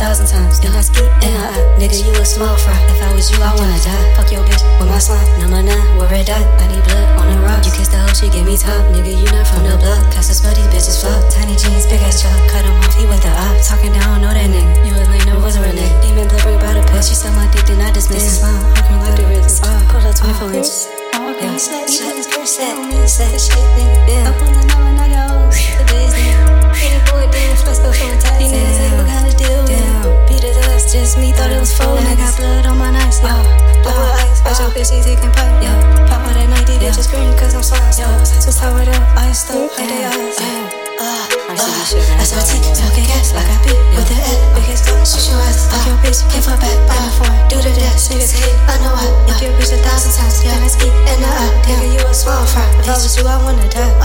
1,000 times. Then I ski in the eye. Nigga, you a small fry. If I was you, I wanna die. Fuck your bitch with my slime. Number 9, where red dot. I need blood on the rock. You kissed the hoe, she gave me top. Nigga, you not from the block. Cause the these bitches fuck. Tiny jeans, big ass truck. Cut him off, he went the op. Talking down, know that nigga. You a lame, no, was a real nigga. Demon blood, bring about a pill. She suck my dick, then I dismiss it. Smile, hunkering like the ribs. Pull up 24 inches. Yeah. Shit, yeah. I'm pulling out when I got hoes. The days now. Pretty boy, damn, flex go from tight. These niggas ain't what kind of deal. Beat his ass, just me, thought it was full. And I got blood on my nights, yeah. Blood ice, watch your bitch, she taking pipe, yeah. Pop out at night, these bitches scream cause I'm slime, yeah. Just how it up, ice stuff, like they ice, yeah. SRT, smoking gas, like I beat with the F. Biggest gun, shoot your ass, fuck your bitch, can't fall back, on the floor, do the dash, niggas hate, I know I, make your bitch 1,000 times, then I ski in the eye, nigga, you a small fry, if I was you, I wanna die.